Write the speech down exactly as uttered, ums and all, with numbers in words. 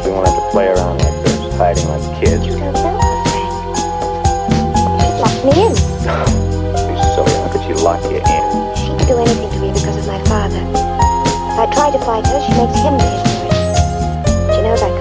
we won't have to play around like this, hiding like kids. You don't know her, Frank. She'd lock me in. You're silly. How could she lock you in? She'd do anything to me because of my father. If I try to fight her, she makes him pay for it. Do you know that